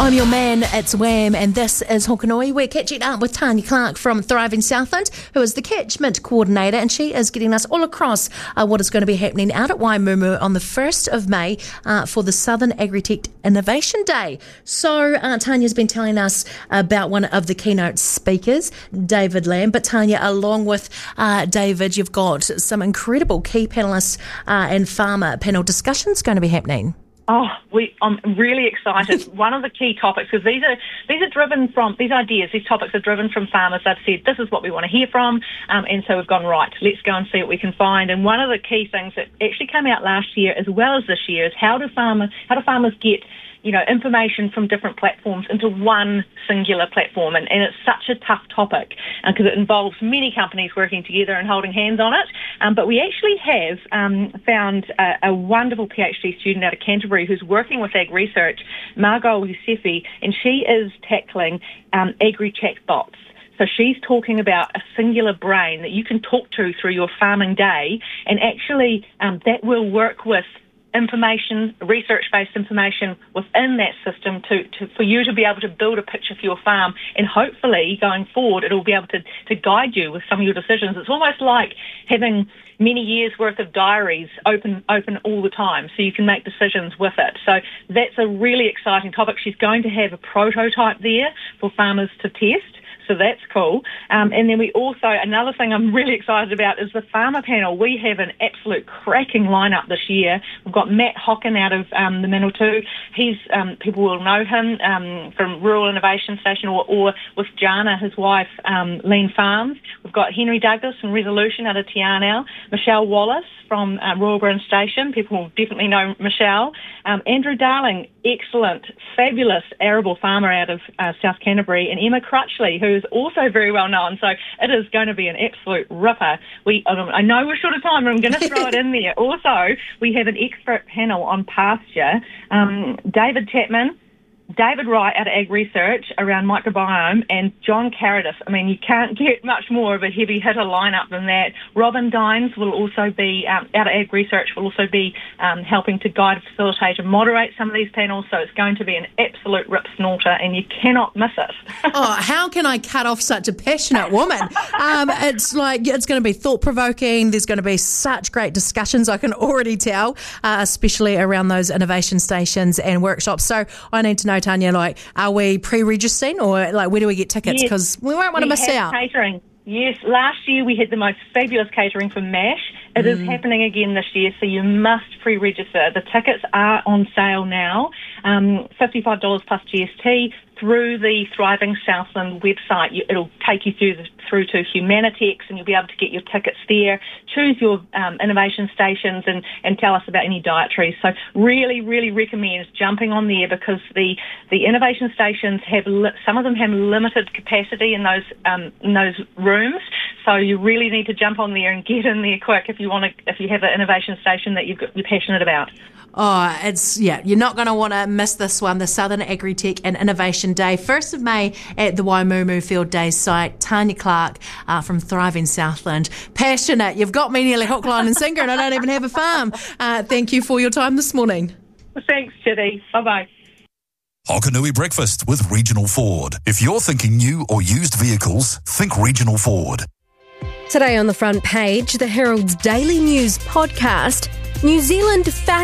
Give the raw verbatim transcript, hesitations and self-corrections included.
I'm your man, it's Wham, and this is Hokanui. We're catching up with Tanya Clark from Thriving Southland, who is the Catchment Coordinator, and she is getting us all across uh, what is going to be happening out at Waimumu on the first of May uh, for the Southern Agritech Innovation Day. So uh, Tanya's been telling us about one of the keynote speakers, David Lamb. But Tanya, along with uh, David, you've got some incredible key panellists uh, and farmer panel discussions going to be happening. Oh, we, I'm really excited. One of the key topics, because these are these are driven from, these ideas, these topics are driven from farmers. They've said, this is what we want to hear from, um, and so we've gone, right, let's go and see what we can find. And one of the key things that actually came out last year as well as this year is how do farmer, how do farmers get you know, information from different platforms into one singular platform. And, and it's such a tough topic because uh, it involves many companies working together and holding hands on it. Um, but we actually have um, found a, a wonderful PhD student out of Canterbury who's working with Ag Research, Margot Yousefi, and she is tackling um, agri-chat bots. So she's talking about a singular brain that you can talk to through your farming day, and actually um, that will work with information, research-based information within that system to, to for you to be able to build a picture for your farm, and hopefully going forward it'll be able to, to guide you with some of your decisions. It's almost like having many years worth of diaries open open all the time so you can make decisions with it. So that's a really exciting topic. She's going to have a prototype there for farmers to test. So that's cool. Um, and then we also, another thing I'm really excited about is the farmer panel. We have an absolute cracking lineup this year. We've got Matt Hocken out of um, the Manawatu. He's, um, people will know him um, from Rural Innovation Station, or, or with Jana, his wife, um, Lean Farms. We've got Henry Douglas from Resolution out of Te Anau. Michelle Wallace from uh, Royal Burn Station. People will definitely know Michelle. Um, Andrew Darling, excellent, fabulous arable farmer out of uh, South Canterbury. And Emma Crutchley, who is also very well known. So it is going to be an absolute ripper. We, um, I know we're short of time, but I'm going to throw it in there. Also, we have an expert panel on pasture. Um, David Chapman, David Wright out of Ag Research around microbiome, and John Carradis. I mean, you can't get much more of a heavy hitter lineup than that. Robin Dines will also be, um, out of Ag Research, will also be um, helping to guide, facilitate and moderate some of these panels, so it's going to be an absolute rip snorter and you cannot miss it. Oh, how can I cut off such a passionate woman? Um, it's like, it's going to be thought-provoking. There's going to be such great discussions, I can already tell, uh, especially around those innovation stations and workshops. So I need to know, Tanya, like, are we pre-registering, or like where do we get tickets? Because yes, we won't want to miss out. Catering. Yes, last year we had the most fabulous catering from MASH. It mm. is happening again this year, so you must pre-register. The tickets are on sale now, um, fifty-five dollars plus G S T through the Thriving Southland website. You, it'll take you through the, through to Humanitex, and you'll be able to get your tickets there. Choose your um, innovation stations and, and tell us about any dietaries. So really, really recommend jumping on there, because the, the innovation stations have li- some of them have limited capacity in those um, in those rooms. So you really need to jump on there and get in there quick if you want to, if you have an innovation station that you've got, you're passionate about. Oh, it's, yeah, you're not going to want to miss this one, the Southern Agritech and Innovation Day, first of May at the Waimumu Field Days site. Tanya Clark uh, from Thriving Southland. Passionate. You've got me nearly hook, line and sinker, and I don't even have a farm. Uh, thank you for your time this morning. Well, thanks, Chitty. Bye-bye. Hokanui Breakfast with Regional Ford. If you're thinking new or used vehicles, think Regional Ford. Today on the front page, the Herald's Daily News podcast, New Zealand fashion